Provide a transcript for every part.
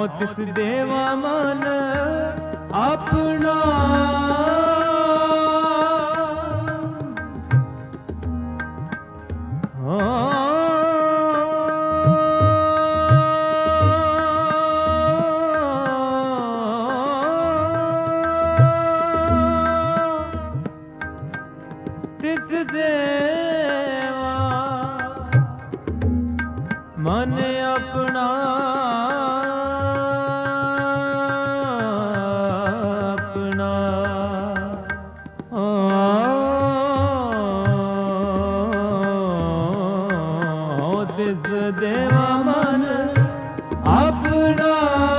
ਤਿਸ ਦੇਵਾ ਮਨ ਆਪਣਾ ਤਿਸ ਦੇਵਾ ਮਨ ਆਪਣਾ ਤਿਸ ਦੇਵਾ ਮਨ ਆਪਣਾ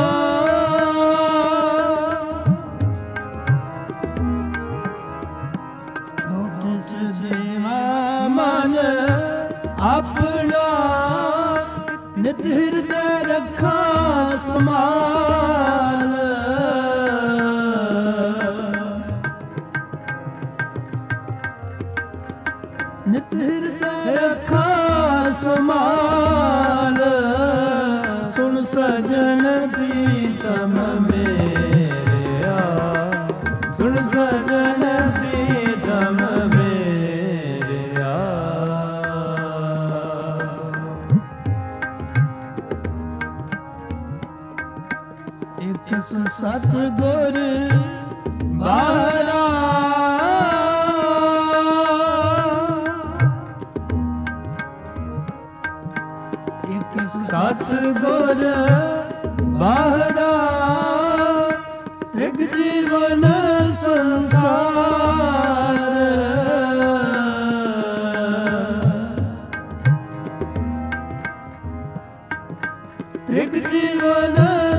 ਤਿਸ ਦੇਵਾ ਮਨ ਆਪਣਾ ਨਿਤ ਹਿਰਦੈ ਰੱਖਾਂ ਸਮਾਲ ਨਿਤ ਹਿਰਦੈ ਰੱਖਾਂ ਸਮਾਲ ਸੁਣ ਸਜਣ ਪ੍ਰੀਤਮ ਮੇਰਿਆ ਸੁਣ ਸਜਣ ਪ੍ਰੀਤਮ ਮੇਰਿਆ ਇਕ ਸਤ ਗੁਰ ਬਾਹਰਾ ਸਤ ਗੁਰ ਬਾਹਰਾ ਤ੍ਰਿਗ ਜੀਵਨ ਸੰਸਾਰ ਤ੍ਰਿਗ ਜੀਵਨ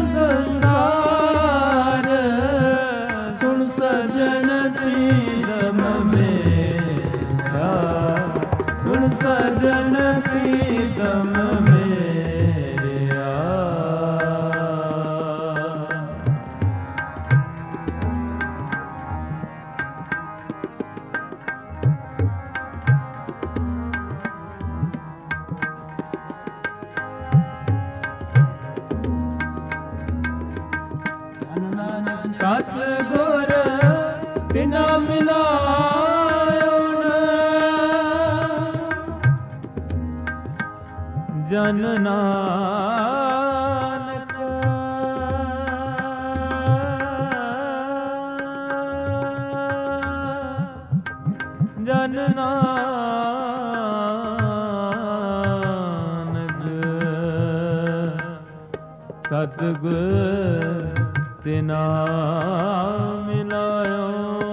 ਸੰਸਾਰ ਸੁਣ ਸਜਣ ਪ੍ਰੀਤਮ ਮੇਰਾ ਸੁਣ ਸਜਣ ਪ੍ਰੀਤਮ ਸਤ ਗੁਰ ਬਿਨਾ ਮਿਲਾਇਉ ਜਨ ਨਾਨਕ ਜਨ ਨਾਨਕ ਸਤ ਗੁਰ ਤਿਨਾ ਮਿਲਾਇਓ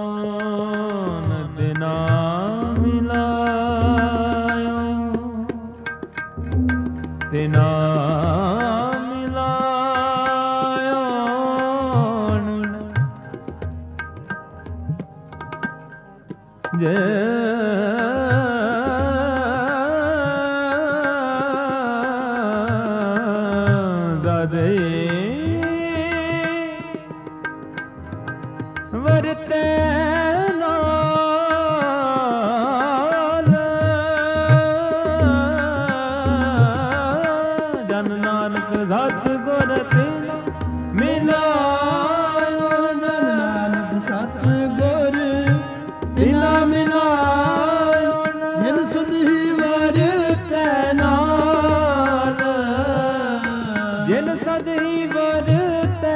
ਨ ਤਿਨਾ ਮਿਲਾਇਓ ਤਿਨਾ ਮਿਲਾਇਓ ਜੇ ਦਾਦੇ ਵਰਤੈ ਨਾਲ ਜਨ ਨਾਨਕ ਸਤ ਗੁਰ ਤਿਨ ਮਿਲਾਇਓ ਜਨ ਨਾਨਕ ਸਤ ਗੁਰ ਤਿਨਾ ਮਿਲਾਇਓ ਜਿਨ ਸਦਹੀ ਵਰਤੈ ਨਾਲ ਜਿਨ ਸਦਹੀ ਵਰਤੈ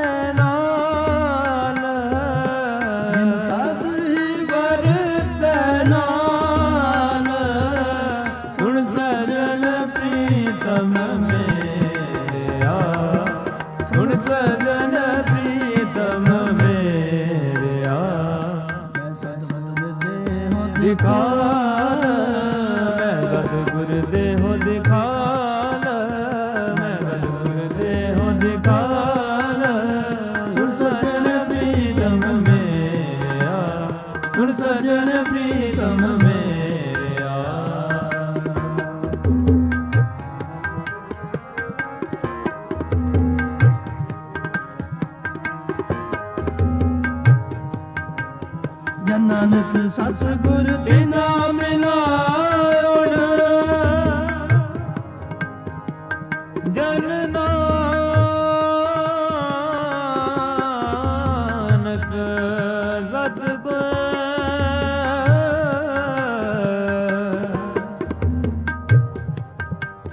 ਦਿਖਾਲ ਮੈਂ ਸਤਿਗੁਰ ਦੇਹੁ ਦਿਖਾਲ ਮੈਂ ਸਤਿਗੁਰ ਦੇਹੁ ਦਿਖਾਲ ਸੁਣ ਸਜਣ ਪ੍ਰੀਤਮ ਮੇਰਿਆ ਸੁਣ ਸਜਣ ਪ੍ਰੀਤਮ ਮੇਰਿਆ ਜਨ ਨਾਨਕ ਸਤਿਗੁਰ ਬਿਨਾ ਮਿਲਾਇਉ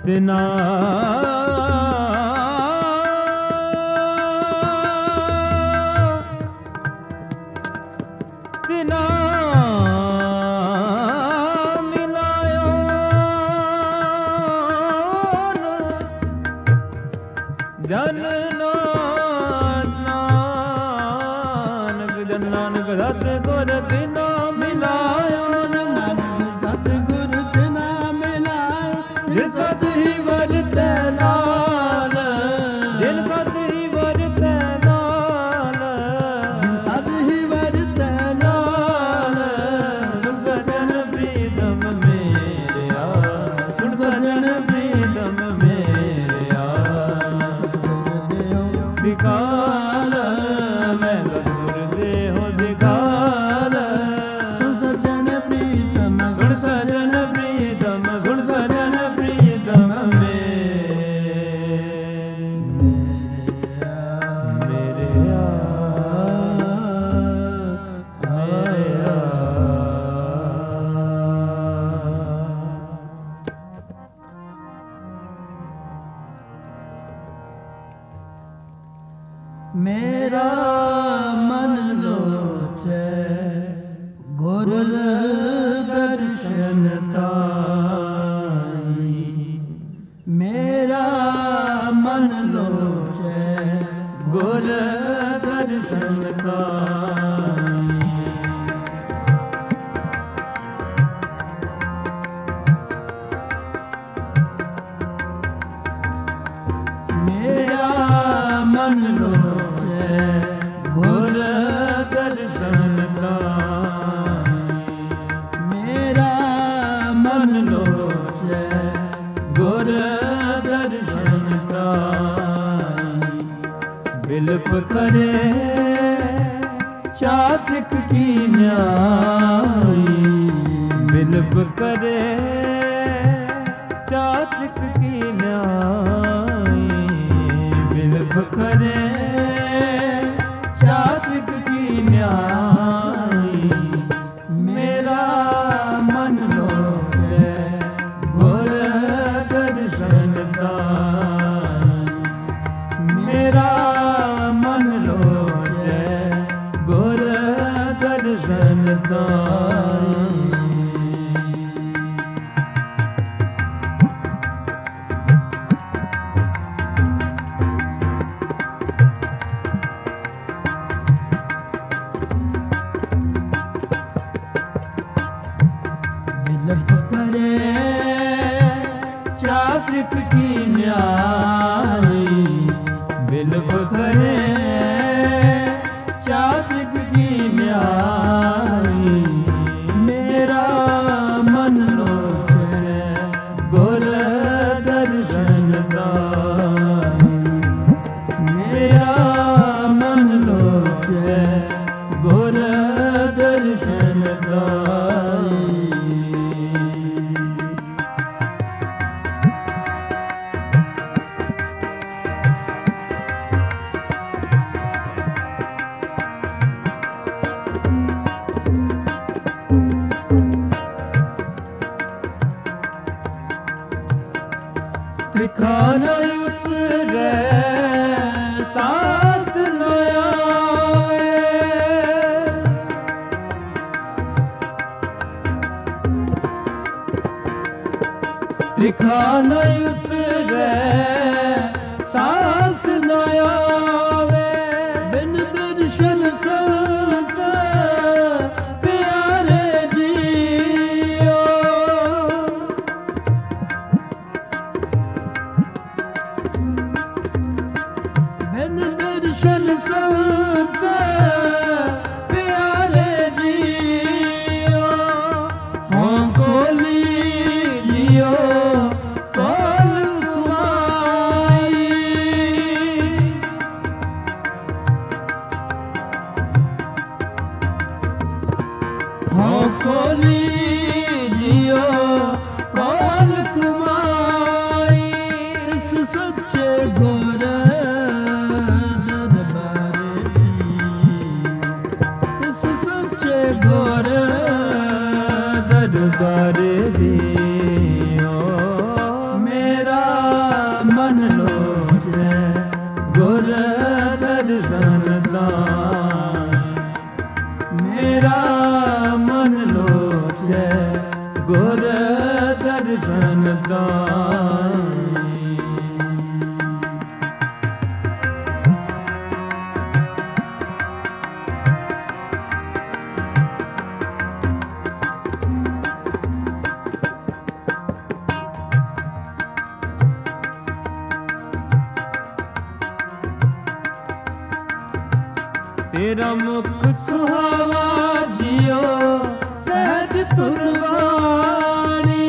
ਤਿਨਾ ਤਿਨਾ ਮਿਲਾਇਓ ਜਨ ਨਾਨਕ ਜਨ ਨਾਨਕ ਰਤ ਗੁਰ ਤਿਨਾ ਮਿਲਾਇਓ ਨਾਨਕ ਸਤ ਗੁਰ ਤਿਨਾ ਮਿਲਾਇਓ ਜਿਨ ਸਤ ਹੀ ਵਰਤੈ ਨਾਲ ਜਿਨ ਸਤ ਹੀ ਵਰਤੈ ਨਾਲ ਜਿਨ ਸਤ ਹੀ ਵਰਤੈ ਨਾਲ ਸੁਣ ਸਜਣ ਪ੍ਰੀਤਮ ਮੇਰਿਆ ਸੁਣ ਸਜਣ ਪ੍ਰੀਤਮ ਮੇਰਿਆ ਸਤ ਸਜਣਿਓ ਵਿਕਾਲ ਮੈਂ ਗੁਰ ਦੇਹੁ ਦਿਖਾਲ ਸੁਣ ਸਜਣ ਪ੍ਰੀਤਮ ਸੁਣ ਸਜਣ ਪ੍ਰੀਤਮ ਸੁਣ ਸਜਣ ਪ੍ਰੀਤਮ ਮੇਰਾ ਮਨ ਲੋਚੈ ਗੁਰ ਦਰਸ਼ਨ ਤਾਈ ਮੇਰਾ ਮਨ ਲੋਚੈ ਗੁਰ ਦਰਸ਼ਨ ਤਾਈ ਮੇਰਾ ਮਨ ਲੋਚੈ ਗੁਰ ਦਰਸ਼ਨ ਤਾਈ ਮੇਰਾ ਮਨ ਲੋਚੈ ਗੁਰ ਦਰਸ਼ਨ ਤਾਈ ਬਿਲਪ ਕਰੇ ਚਾਤ੍ਰਿਕ ਕੀ ਨਿਆਈ ਬਿਲਪ ਕਰੇ ਚਾਤ੍ਰਿਕ ਕੀ ਨਿਆਈ ਬਿਲਪ ਕਰੇ ਚਾਤ੍ਰਿਕ ਕੀ ਨਿਆਈ ਮੇਰਾ ਮਨ ਲੋਚੈ ਗੁਰ ਦਰਸ਼ਨ ਤਾਈ ਮੇਰਾ ਮਨ ਲੋਚੈ ਗੁਰ ਦਰਸ਼ਨ ਤਾਈ ਬਿਲਪ ਕਰੇ ਚਾਤ੍ਰਿਕ ਕੀ ਨਿਆਈ ਬਿਲਪ ਕਰੇ ਚਾਤ੍ਰਿਕ ਕੀ ਨਿਆਈ ਮੇਰਾ ਮਨ ਲੋਚੈ ਗੁਰ ਦਰਸ਼ਨ ਤਾਈ ਮੇਰਾ ਮਨ ਲੋਚੈ ਗੁਰ ਦਰਸ਼ਨ ਤਾਈ ਤ੍ਰਿਖਾ ਨ ਉਤਰੈ ਸਾਥ ਨ ਆਵੇ ਤ੍ਰਿਖਾ ਨ ਉਤਰੈ ਸਾਥ ਨ ਆਵੇ ਬਿਨ ਦਰਸ਼ਨ ਸੰਤ ਪਿਆਰੇ ਜੀਓ ਬਿਨ ਦਰਸ਼ਨ ਸੰਤ ਪਿਆਰੇ ਜੀਓ ਹੋਂ ਕੋਲੀ ਜੀਓ ਕੋਲ ਤੁਮਾਈ ਹੋਂ ਕੋਲੀ ਜੀਓ ਕੋਲ ਤੁਮਾਈ ਇਸ ਸੱਚੇ ਗੁਰ ਦਰਬਾਰੇ ਦੀਓ ਦਰਸ਼ਨ ਦਾਈ। ਤੇਰਾ ਮੁਖ ਸੁਹਾਵਾ ਜਿਉ ਸਹਿਜ ਤੁਰ ਬਾਣੀ।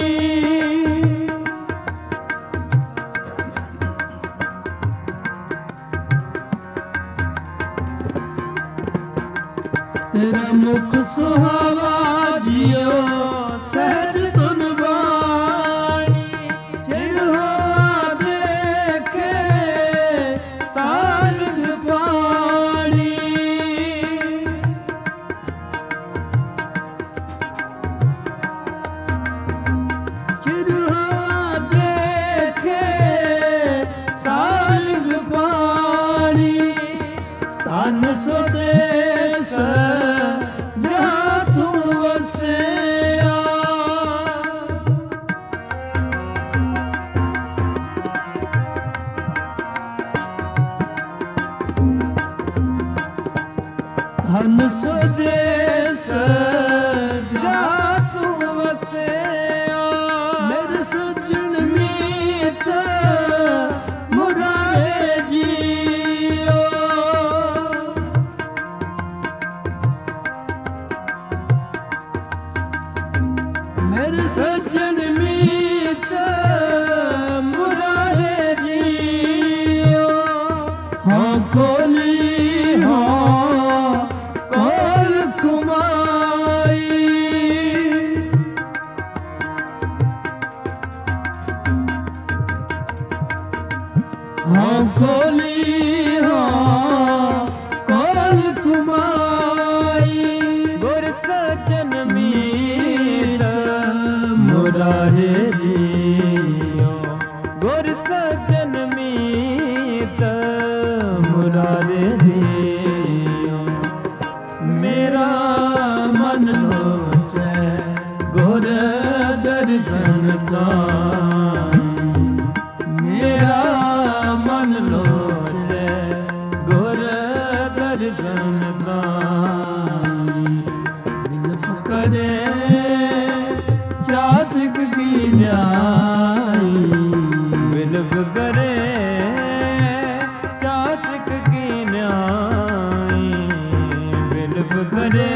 ਤੇਰਾ ਮੁਖ ਸੁਹਾਵਾ ਜਿਉ ਸਹਿਜ ਤੁਰ ਬਾਣੀ। ਚਿਰ ਹੋਆ ਦੇਖੇ ਸਾਰਗ ਪਾਣੀ। ਚਿਰ ਹੋਆ ਦੇਖੇ ਸਾਰਗ ਪਾਣੀ। ਤਨ ਸੁਦੇਸ ਜਹਾਂ ਤੂੰ ਵਸਿਆ। ਧਨ ਸੁਦੇਸ ਜਹਾਂ ਤੂੰ ਵਸਿਆ। ਮੇਰੇ ਸੱਜਣ ਮੀਤ ਮੁਰਾਰੇ ਜੀਓ। ਮੇਰੇ ਸੱਜਣ ਮੀਤ ਮੁਰਾਰੇ ਜੀਓ। ਹਾਂ ਖੋਲੀ ਹਾਂ ਕੋਲ ਕੁਮਾਈ। ਹਾਂ ਖੋਲੀ ਹਾਂ ਕੋਲ ਕੁਮਾਈ। ਗੁਰ ਸੱਜਣ ਮੀਤ ਮੁਰਾਰੇ ਜੀਓ। ਗੁਰ ਸੱਜਣ ਮੀਤ ਮੁਰਾਰੇ ਜੀਓ। ਮੇਰਾ ਮਨ ਲੋਚੈ ਗੁਰ ਦਰਸ਼ਨ ਦਾਈ। ਮੇਰਾ ਮਨ ਲੋਚੈ ਗੁਰ ਦਰਸ਼ਨ ਦਾਈ। ਦਿਲ ਕਰੇ ਚਾਤਕ ਕੀ ਨਿਆਈ। ਬਿਲਵ ਕਰੇ ਚਾਤਕ ਕੀ ਨਿਆਈ। ਬਿਲਵ ਕਰੇ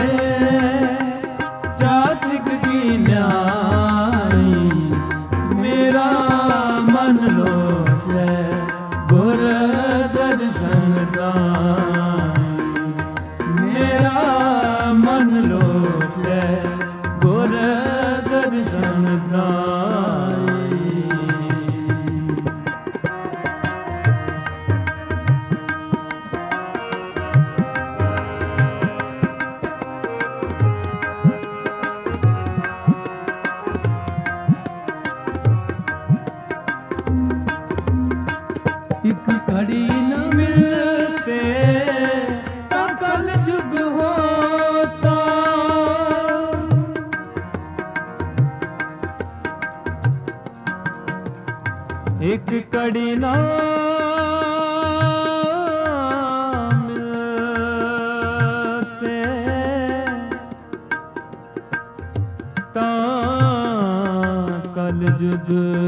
ਚਾਤਕ ਕੀ ਨਿਆਈ। ਮੇਰਾ ਮਨ ਲੋਚੈ ਗੁਰ ਦਰਸ਼ਨ ਦਾਈ। ਮੇਰਾ ਮਨ ਲੋਚੈ ਗੁਰ ਦਰਸ਼ਨ ਦਾਈ। ਇੱਕ ਘੜੀ ਨ ਮਿਲਤੇ ਤਾਂ ਕਲ ਜੁਗ ਹੋਤਾ। ਇੱਕ ਘੜੀ ਨਾ ਮਿਲਤੇ ਤਾਂ ਕਲ ਜੁਗ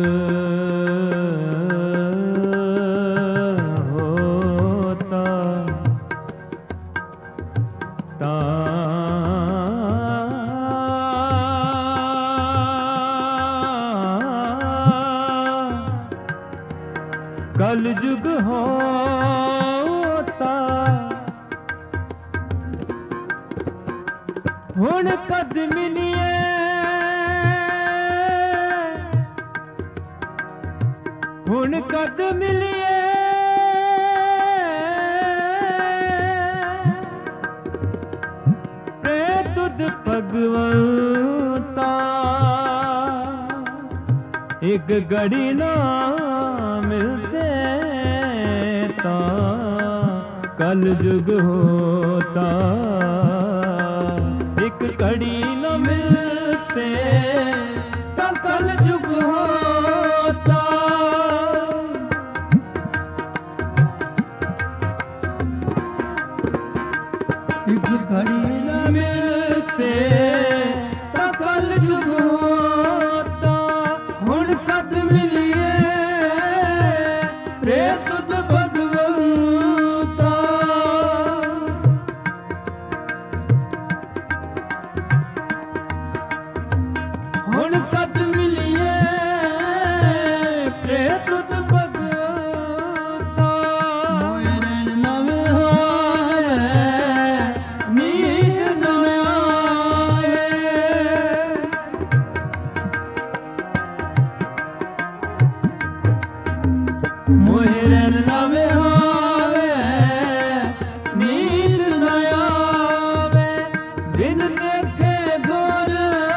ਹੋਤਾ। ਕਲ ਜੁਗ ਹੋਤਾ। ਹੁਣ ਕਦ ਮਿਲੀਏ ਹੁਣ ਕਦ ਮਿਲੀਏ ਤੇ ਤੁਧ ਭਗਵੰਤਾ। ਇੱਕ ਘੜੀ ਨਾ ਮਿਲਤੇ ਤਾਂ कल जुग होता, एक घड़ी न मिलते तो कल जुग ਹੁਣ ਕਦ ਮਿਲੀਏ ਰੇ ਤੁਧ ਭਗਵੰਤਾ। ਹੁਣ ਕਦ ਮਿਲੀਏ ਰੇ ਤੁਧ ਭਗਵੰਤਾ। ਮੋਇ ਨੈਣ ਨਵੇਂ ਹੋਏ ਨੀਂਦ ਨ ਆਵੇ। ਮੋਇ ਨੈਣ ਨਵੇਂ ਹੋਏ ਨੀਂਦ ਨ ਆਵੇ। ਬਿਨ ਦੇਖੇ ਗੁਰ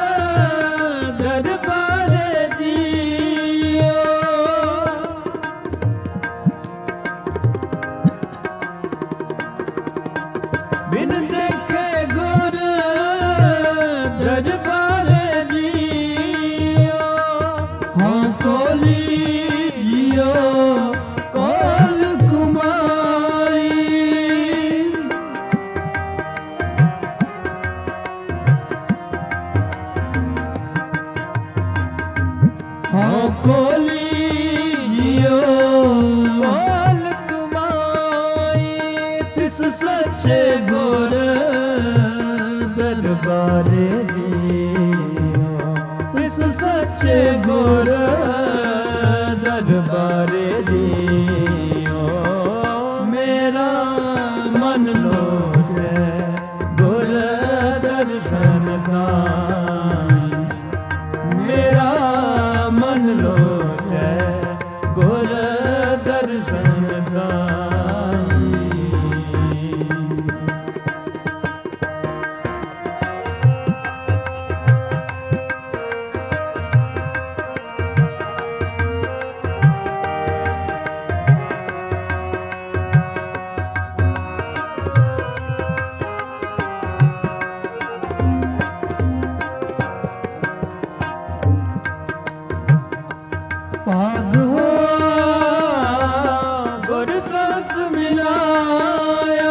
ਦਰਬਾਰੇ ਜੀਓ। ਬਿਨ ਦੇਖੇ ਗੁਰ ਦਰਬਾਰੇ ਜੀਓ। ਹਾਂ ਕੋਲੀ ਜੀਓ ਕੋਲ ਕੁਮਾਈ। ਹਾਂ ਕੋਲੀ ਜੀਓ ਕੋਲ ਕੁਮਾਈ। ਤਿਸ ਸੱਚੇ ਗੁਰ ਦਰਬਾਰੇ ਜੀਓ। ਤਿਸ ਸੱਚੇ ਗੁਰ ਦਰਬਾਰੇ ਜੀਓ। ਮੇਰਾ ਮਨ ਲੋਚੈ ਗੁਰ ਦਰਸ਼ਨ ਕਾਈ। ਮੇਰਾ ਮਨ ਲੋਚੈ ਗੁਰ ਦਰਸ਼ਨ ਕਾਈ। ਭਾਗ ਹੋਆ ਗੁਰ ਸਤ ਮਿਲਾਇਆ।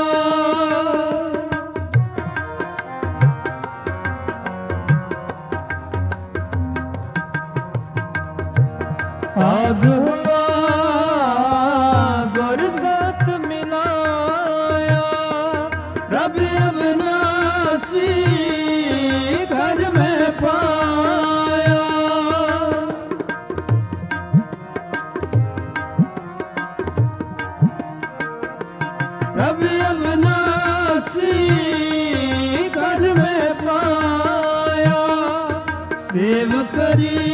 ਭਾਗ ਹੋਆ ਗੁਰ ਸਤ ਮਿਲਾਇਆ। ਰਬ ਅਬਨਾਸੀ ਘਰ ਮੈਂ ਪਾਇਆ। रब अविनाशी घर में पाया। सेव करी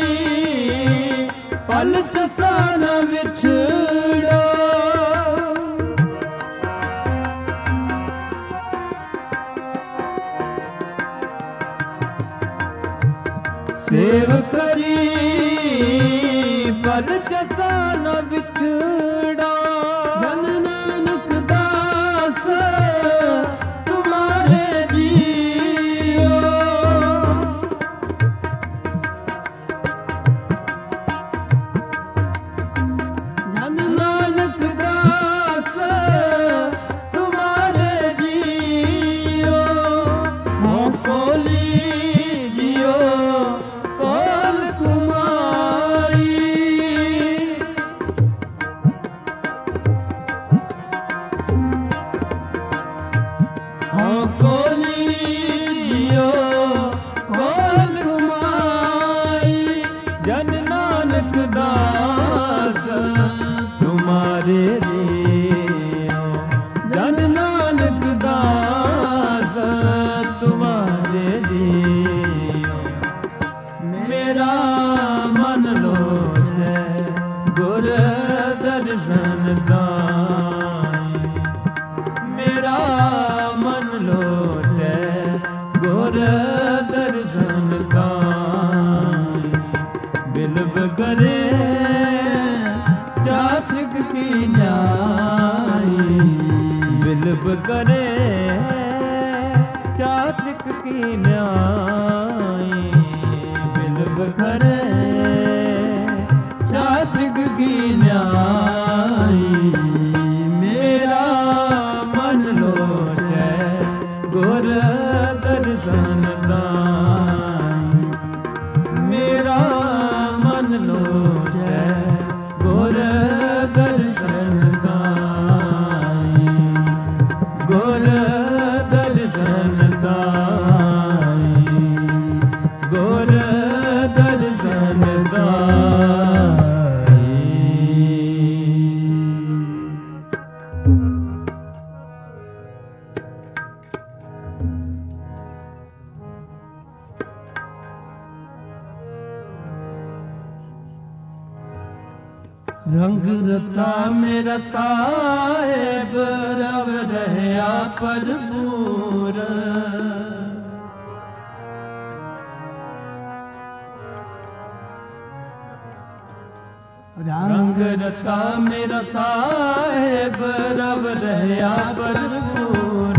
पल चसा न विछड़ो। सेव करी पल चसा न विछड़ा। धन नानक दास तुम्हारे जियो। धन नानक दास तुम्हारे जियो। हो कोली जियो कोल कुमाई। हो कोली जियो कोल कुमाई। जन नानक दास तुम्हारे जियो। जन नानक दास तुम्हारे जियो। मेरा मन लोचै गुर दर्शन काई। मेरा मन लोचै गुर दर्शन काई। बिलब करे चातक की न्याई। बिलब करे चातक की न्याई। बिलब करे चातक की न्याई। मेरा मन लोचै गुर दर्शन काई। मेरा मन ਲੋਚੈ ਗੁਰ ਦਰਸ਼ਨ ਗਾਈ ਗੁਰ ਦਰਸ਼ਨ ਗਾਈ ਗੁਰ ਦਰਸ਼ਨ ਗਾਈ। ਰੰਗ ਰਤਾ ਮੇਰਾ ਸਾਹਿਬ ਰਵ ਰਹਿਆ ਭਰਪੂਰ ਰੰਗ ਰਤਾ ਮੇਰਾ ਸਾਹਿਬ ਰਵ ਰਹਿਆ ਭਰਪੂਰ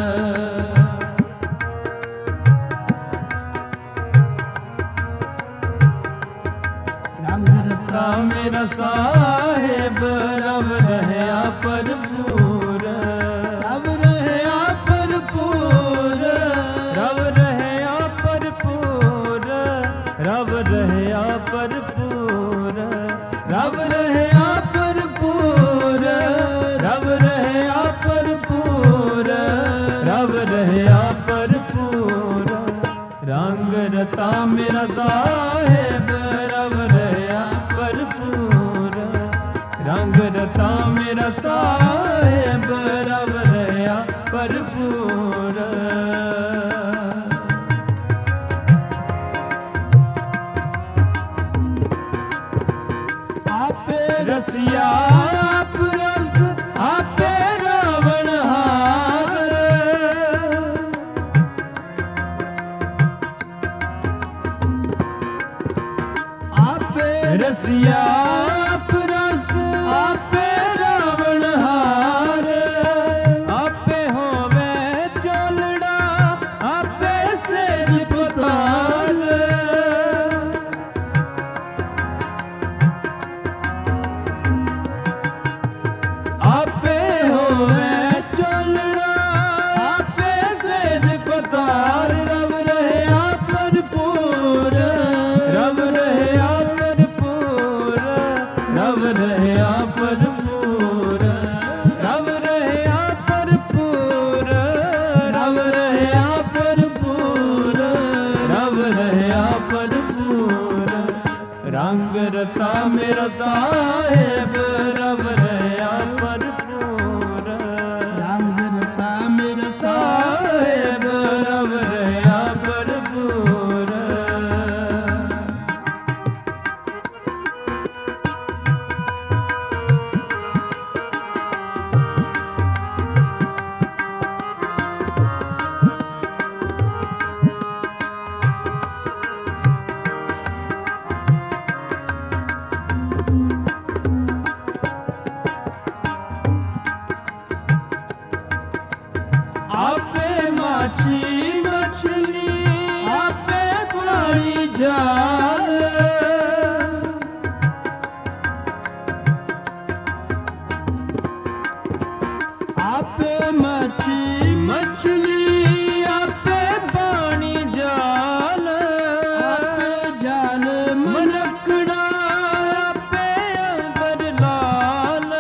ਮੇਰਾ ਸਾਹਿਬ ਰਵ ਰਹਿਆ ਭਰਪੂਰ ਰਵ ਰਹਿਆ ਭਰਪੂਰ ਰਵ ਰਹਿਆ ਭਰਪੂਰ ਰਵ ਰਹਿਆ ਭਰਪੂਰ ਰਵ ਰਹਿਆ ਭਰਪੂਰ ਰਵ ਰਹਿਆ ਭਰਪੂਰ ਰਵ ਰਹਿਆ ਭਰਪੂਰ ਰੰਗ ਰਤਾ ਮੇਰਾ ਸਾਹਿਬ ਰਵ ਰਹਿਆ ਭਰਪੂਰ ਰੰਗ ਰਤਾ ਮੇਰਾ ਸਾਹਿਬ ਰਵ ਰਹਿਆ ਭਰਪੂਰ ਆਪੇ ਰਸਿਆ ਆਪ ਰਸ ਆਪੇ ਰਾਵਣ ਹਾਰ ਆਪੇ ਰਸਿਆ ਆਪ ਰਸ ਆਪੇ ਰਾਵਣ ਹਾਰ ਆਪੇ ਹੋਵੇ ਚੋਲੜਾ ਆਪੇ ਸੇਜ ਪੁਤਾਲ ਆਪੇ ਹੋਵੇ ਚੋਲੜਾ ਆਪੇ ਸੇਜ ਪੁਤਾਲ ਰਵ ਰਹਿਆ ਭਰਪੂਰ ਰਵ ਰਹਿਆ ਭਰਪੂਰ ਰਵ ਰਹਿਆ ਭਰਪੂਰ ਰਵ ਰਹਿਆ ਭਰਪੂਰ ਰਵ ਰਹਿਆ ਭਰਪੂਰ ਰਵ ਰਹਿਆ ਭਰਪੂਰ ਰੰਗ ਰਤਾ ਮੇਰਾ ਸਾਹਿਬ ਰਵ ਰਹਿਆ ਭਰਪੂਰ ਰੰਗ ਰਤਾ ਮੇਰਾ ਸਾਹਿਬ ਰਵ ਰਹਿਆ ਭਰਪੂਰ ਆਪੇ ਮਾਛੀ ਮਛਲੀ ਆਪੇ ਪਾਣੀ ਜਾਲ ਆਪੇ ਮਾਛੀ ਮਛਲੀ ਆਪੇ ਪਾਣੀ ਜਾਲ ਆਪੇ ਜਾਲ ਮਨਕੜਾ ਆਪੇ ਅੰਬਰ ਲਾਲ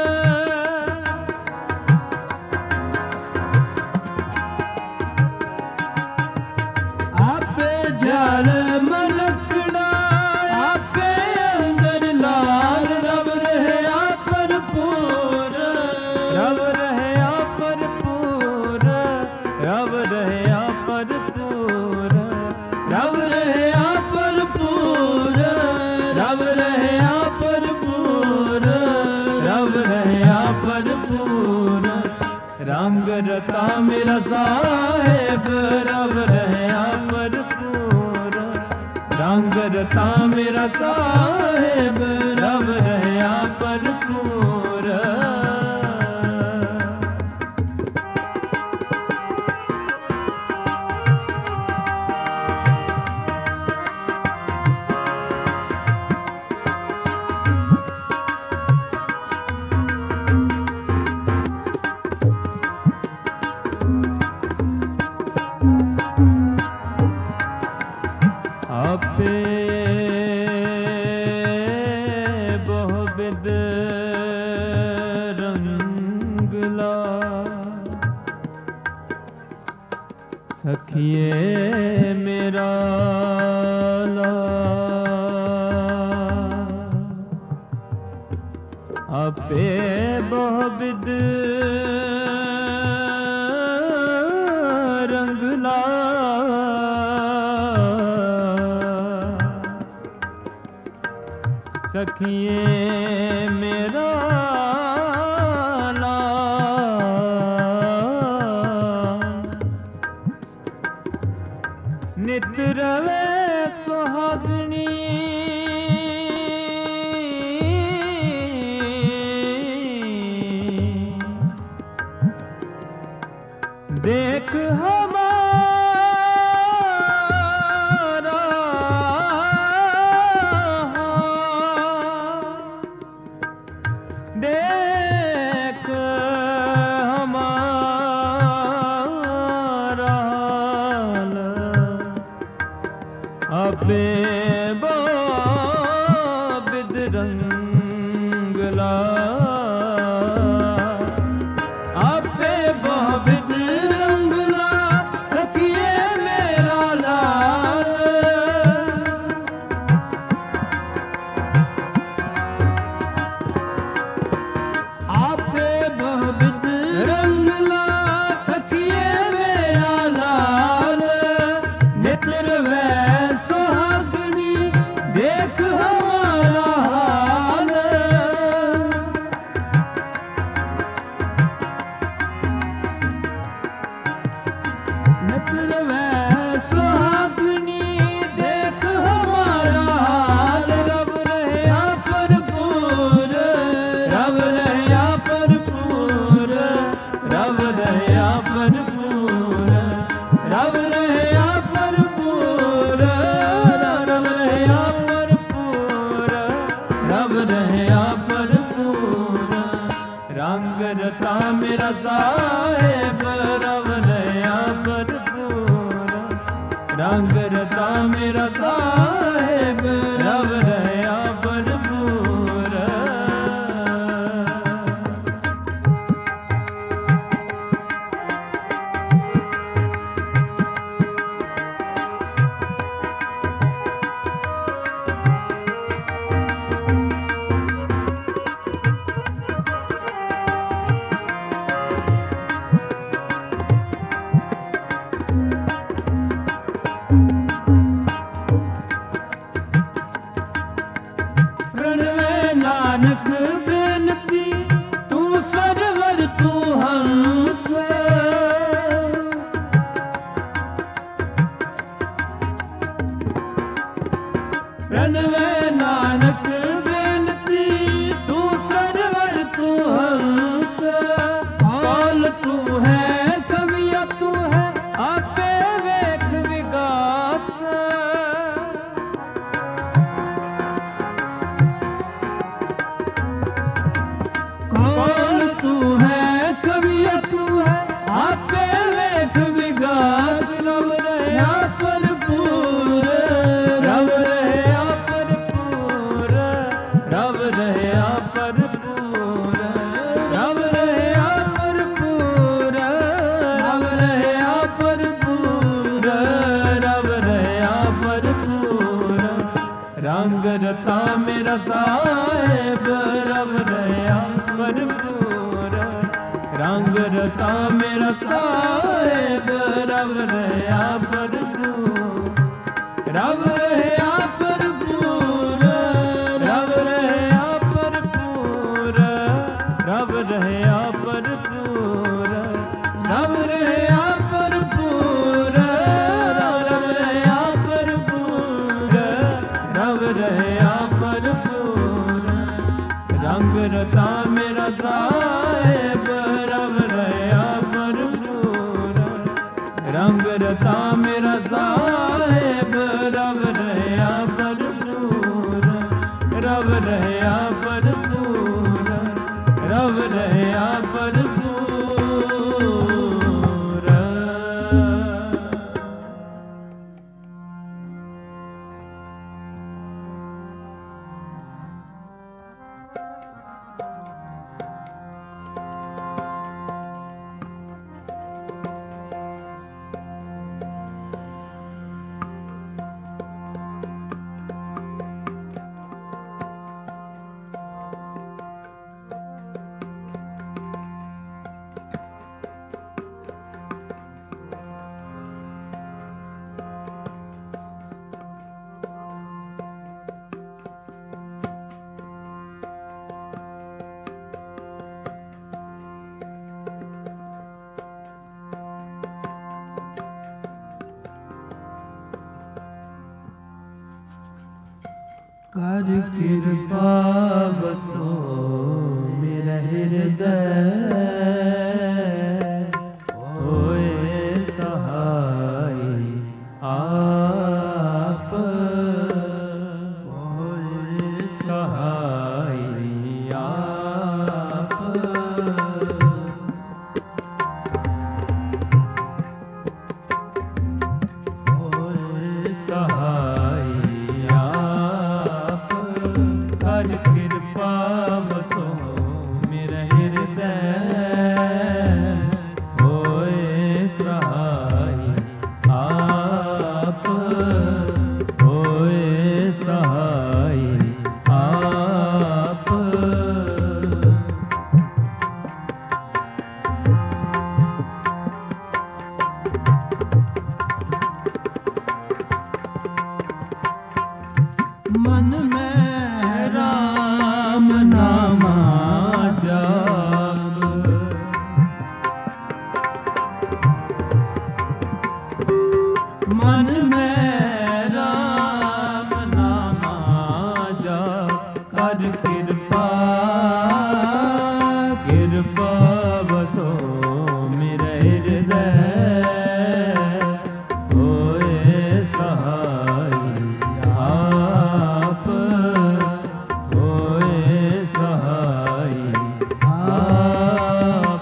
ਆਪੇ ਜਾਲ ਮਲਕੜਾ ਆਪੇ ਅੰਦਰ ਲਾਲ ਰਵ ਰਹਿਆ ਭਰਪੂਰ ਰਵ ਰਹਿਆ ਭਰਪੂਰ ਰਵ ਰਹਿਆ ਭਰਪੂਰ ਰਵ ਰਹਿਆ ਭਰਪੂਰ ਰਵ ਰਹਿਆ ਭਰਪੂਰ ਰਵ ਰਹਿਆ ਭਰਪੂਰ ਰੰਗ ਰਤਾ ਮੇਰਾ ਸਾਹਿਬ ਰਵ ਰਹਿਆ ਭਰਪੂਰ ਰੰਗ ਰਤਾ ਮੇਰਾ ਸਾਹਿਬ ਰਵ ਰਹਿਆ ਭਰਪੂਰ ਆਪੇ सखिए मेरा आपे बहुविध रंगला सखिए मेरा नित रवे सुहागनी देख हमारा देख हमारा आपे बहुविध रंगला आपे बहुविध रंगला सखिए मेरा लाल आपे बहुविध रंगला सखिए मेरा लाल नितर वै सुहागनी देख हमारा हाल नितर वै सुहागनी देख हमारा हाल रब रहा भरपूर रब रहा भरपूर रब रहा भरपूर रब रहा भरपूर रब रहा भरपूर रंग रता मेरा साहेब रब रहा भरपूर रंग रता मेरा साहेब रब रहा भरपूर प्रणवे नानक बेनती तू सरवर तू हंस प्रणवे नानक बेनती तू सरवर तू हंस कौल तू है कविया तू है आपे वेख विगास कौन तू है कविया तू है आपे वेख विगास रब रहा भरपूर रब रहा भरपूर रब रहा भरपूर रब रहा भरपूर रब रहा भरपूर रब रहा भरपूर रंग रता मेरा साहेब रब रहा भरपूर रंग रता मेरा साहेब रब रहा भरपूर रब रहा भरपूर रब रहा भरपूर रब रहा भरपूर रब रहा भरपूर रब रहा भरपूर रब रहा भरपूर रंग रता मेरा साहेब रब रहा भरपूर रंग रता मेरा साहेब रब रहा भरपूर रब रहा भरपूर रब रहा भरपूर कर कृपा बसो मेरा हृदय होए सहाय आप होए सहाय आप होए सहाय आप कर कृपा बसो मेरा हृदय होए सहाय आप होए सहाय आप मन में राम नामा जाप मन में राम नामा जाप कर कृपा कृपा बसो मेरे हृदय होए सहाय आप होए सहाय आप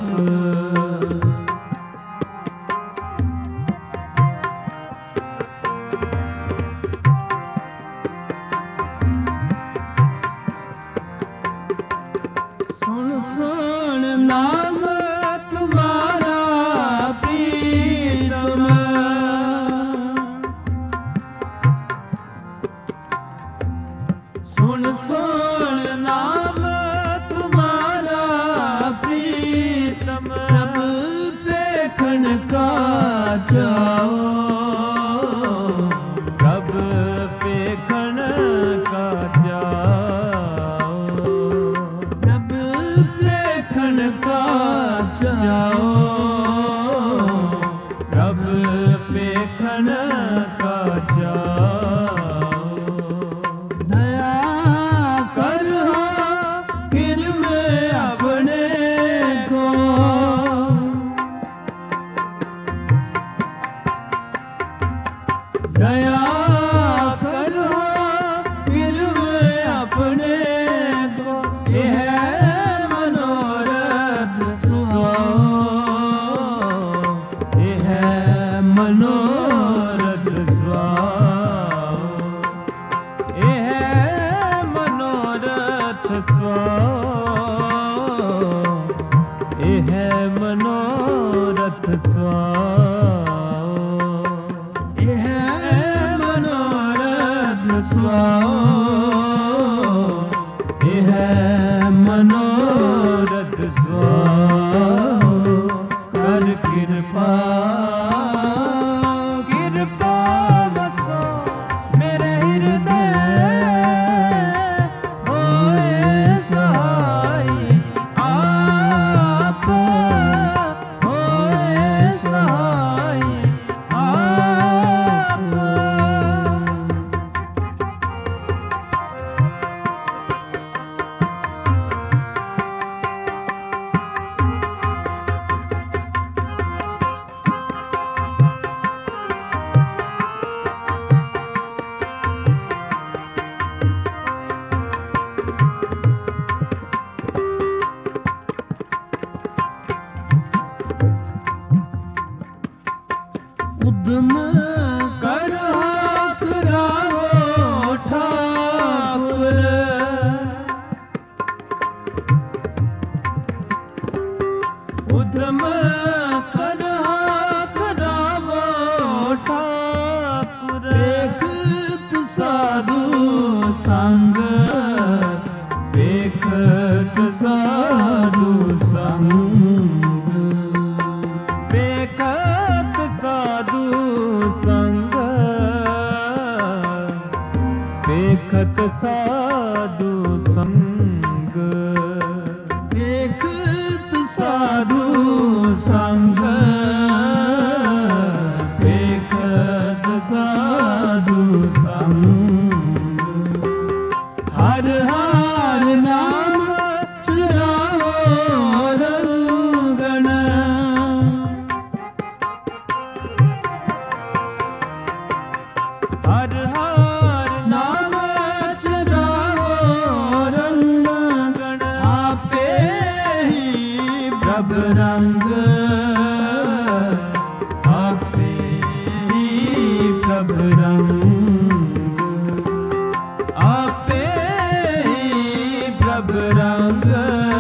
सुन सुन नाम तुम्हारा प्रीतम सुन सुन नाम तुम्हारा प्रीतम रब देखन का जाओ रब देखन का जाओ रब देखन का जाओ रब देखन का जाओ दया कर फिर मैं अपने को दया कर फिर मैं अपने को यह मनोरथ सुहाओ यह मनोरथ सुहाओ यह मनोरथ सुहाओ यह मनोरथ सुहाओ यह मनोरथ सुहाओ यह मनोरथ सुहाओ कर कृपा कृपा बसो मेरे हृदय होए सहाय आप होए सहाय आप प्रभ रंग आपे ही प्रभ रंग आपे ही प्रभ रंग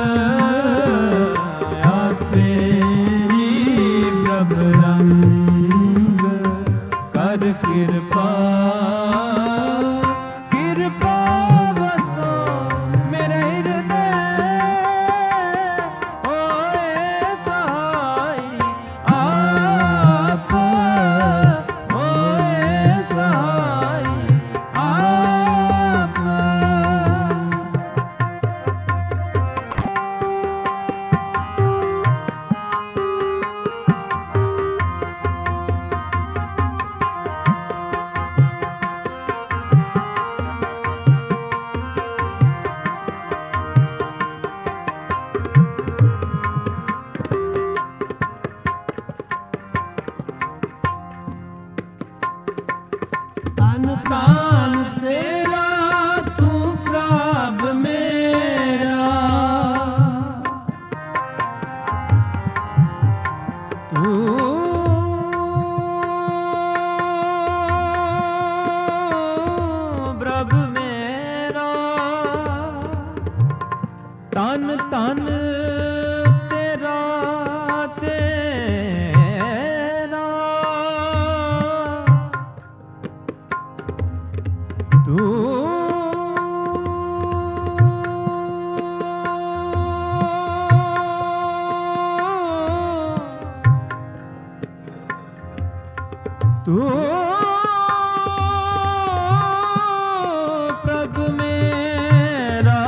आपे ही प्रभ रंग कर कृपा तान तेरा तू प्रभ मेरा तू प्रभ मेरा तन तन तेरा तू प्रभ मेरा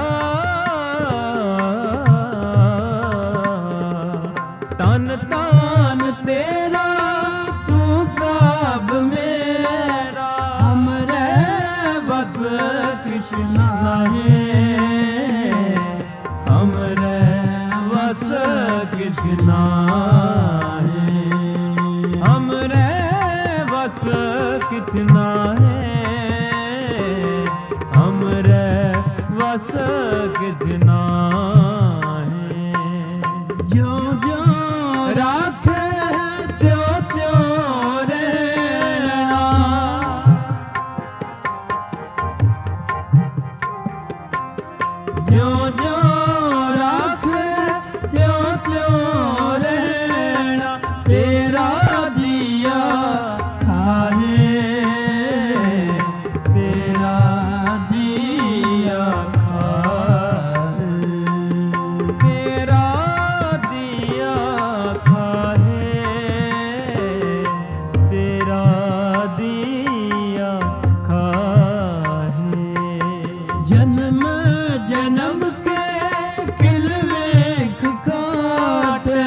तन तान तेरा तू प्रभ मेरा हमरे बस कृष्णा है हमरे बस कृष्णा है हमरे बस कितना है हमरे बस कितना है जो जो राखे त्यो त्यो रहना जो जो राखे त्यो त्यो रहना तेरा दिया खाए तेरा दिया खाए तेरा दिया खाए तेरा दिया खाए जन्म जन्म के किलवेख काटे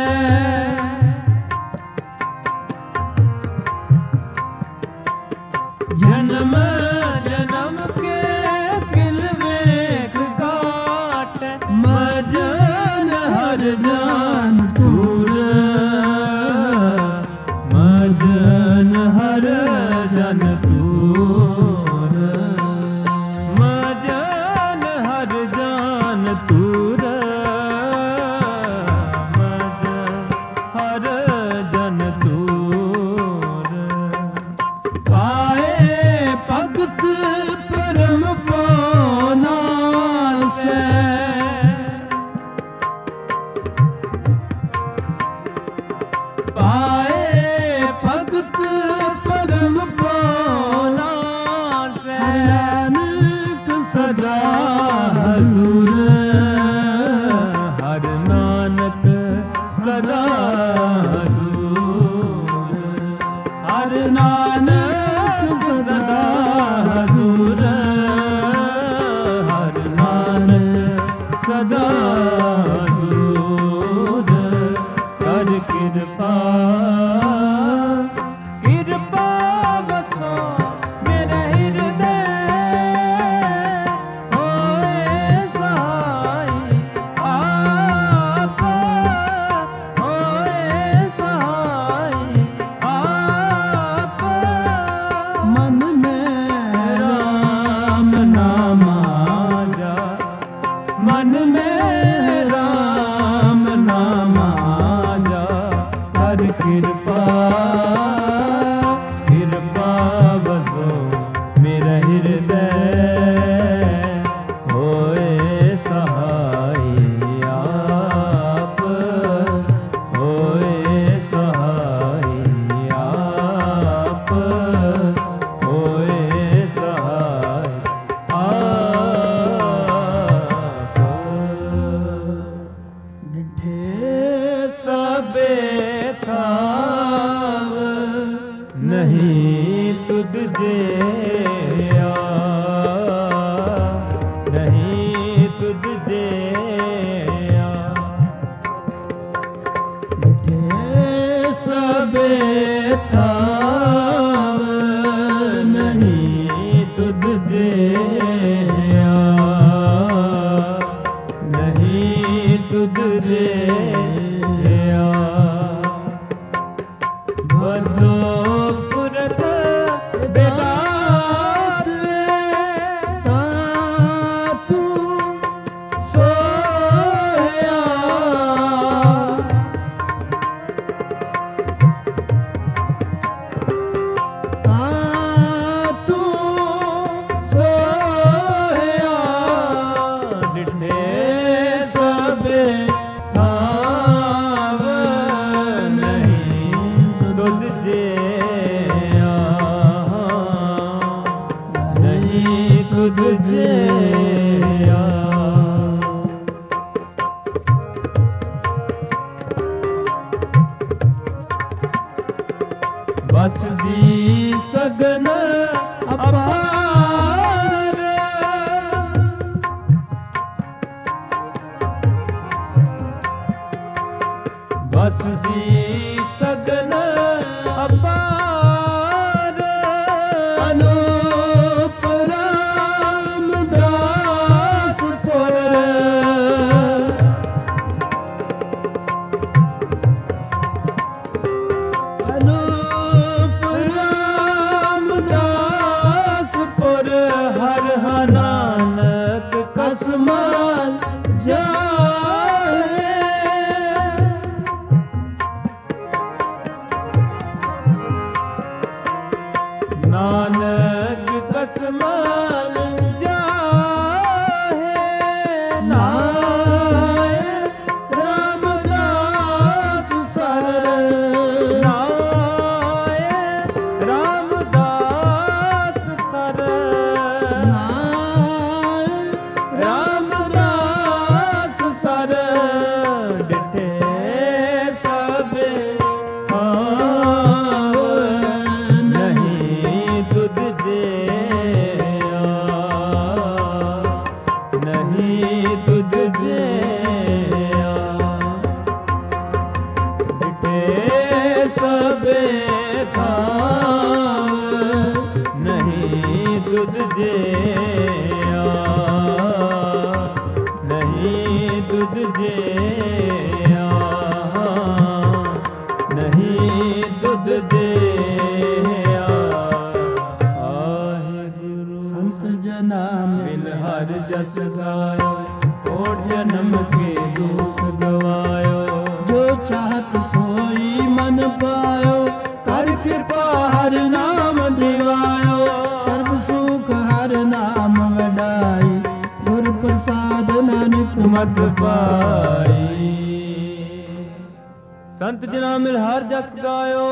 जन्म जन्म के किलवेख काटे मजन हर जान दूर मजन हर जन दूर मजन हर जान दूर मजन हर जन दूर पाए भगत परम पाना से पाए भगत परम पाना से नानक सदा हजूर हर नानक सदा हजूर हर नानक सदा हजूर हर नानक सदा हजूर कर कृपा कृपा बसो मेरे हृदय होए सहाय आप होए सहाय आप मन में राम नाम जा मन में राम नाम ਸੋਹਿਆ ਬਸ ਜੀ ਸਗਨ ਅਪਾਰ ਬਸ ਜੀ ਸਗਨ ਅਪਾਰ ਅਨੂਪ ਰਾਮਦਾਸ ਸੁਰ ਅਨੂਪ ਰਾਮਦਾਸ ਪੁਰ ਹਰ ਨਾਨਕ ਕਸਮਾਲ ਜਾਏ ਨਾਨਕ ਕਸਮਾਲ ਜਾਏ ਨਾਏ ਰਾਮਦਾਸ ਸਰ ਨਾਏ ਰਾਮਦਾਸ ਸਰ ਨਾਏ ਰਾਮਦਾਸ ਸਰ ਡਿਠੇ ਸਭੇ ਨਹੀਂ ਤੁਧ ਜਿਆ ਨਹੀਂ ਤੁਧ ਜਿਆ ਡਿਠੇ ਸਭੇ ਨਹੀਂ ਤੁਧ ਜਿਆ ਨਹੀਂ ਤੁਧ ਜਿਆ ਨਹੀਂ ਤੁਧ ਜਿਆ ਵਾਹਿਗੁਰੂ ਸੰਤ ਜਨਾ ਮਿਲ ਹਰ ਜਸ ਗਾਇਓ ਕੋਟ ਜਨਮ ਕੇ ਦੁਖ ਗਵਾਇਓ ਜੋ ਚਾਹਤ ਸੋਈ ਮਨ ਪਾਇਓ ਕਰ ਕਿਰਪਾ ਹਰ ਨਾਮ ਦਿਵਾਇਓ ਸਰਬ ਸੁਖ ਹਰ ਨਾਮ ਵਡਾਈ ਗੁਰ ਪ੍ਰਸਾਦ ਨਾਨਕ ਮਤ ਪਾਈ ਸੰਤ ਜਨਾ ਮਿਲ ਹਰ ਜਸ ਗਾਇਓ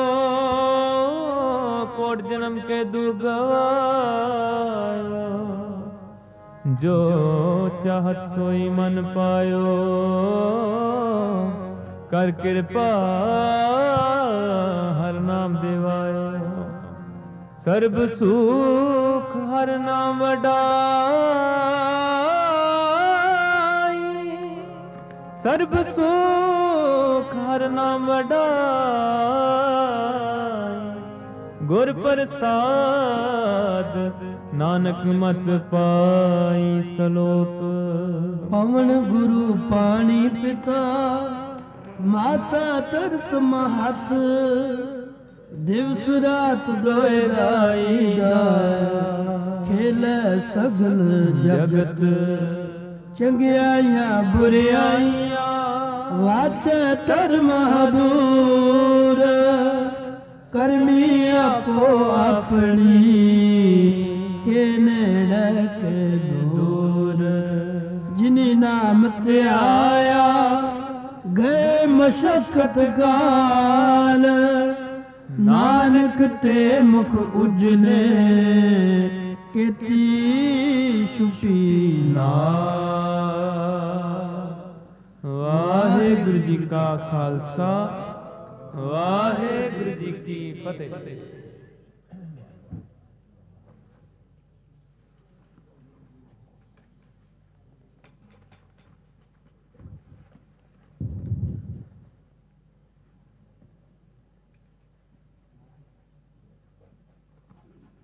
ਕੋਟ ਜਨਮ ਕੇ ਦੁਖ ਗਵਾਇਓ ਜੋ ਚਾਹਤ ਸੋਈ ਮਨ ਪਾਇਓ ਕਰ ਕਿਰਪਾ ਹਰ ਨਾਮ ਦਿਵਾਇਓ ਸਰਬ ਸੁਖ ਹਰ ਨਾਮ ਵਡਾਈ ਸਰਬ ਸੁਖ ਹਰ ਨਾਮ ਵਡਾਈ ਗੁਰ ਪ੍ਰਸਾਦ ਨਾਨਕ ਮਤ ਪਾਈ ਸਲੋਕ ਪਵਨ ਗੁਰੂ ਪਾਣੀ ਪਿਤਾ ਮਾਤਾ ਤਰਤ ਮਹਤ ਦਿਵਸ ਰਾਤ ਦੋਇ ਦਾਈ ਦਾ ਖੇਲੇ ਸਗਲ ਜਗਤ ਚੰਗਿਆਈਆਂ ਬੁਰਿਆਈਆਂ ਵਾਚੈ ਧਰਮ ਦੂਰ ਕਰਮੀ ਆਪੋ ਆਪਣੀ ਕੇ ਨੇੜੇ ਕੇ ਦੂਰ ਜਿਨੀ ਨਾਮ ਤੇ ਆਇਆ ਗਏ ਮਸ਼ਕਤ ਗਾਲ ਨਾਨਕ ਤੇ ਮੁਖ ਉਜਲੇ ਕੀਤੀ ਛੁਪੀ ਨਾਲ ਵਾਹਿਗੁਰੂ ਜੀ ਕਾ ਖਾਲਸਾ ਵਾਹਿਗੁਰੂ ਜੀ ਕੀ ਫਤਿਹ।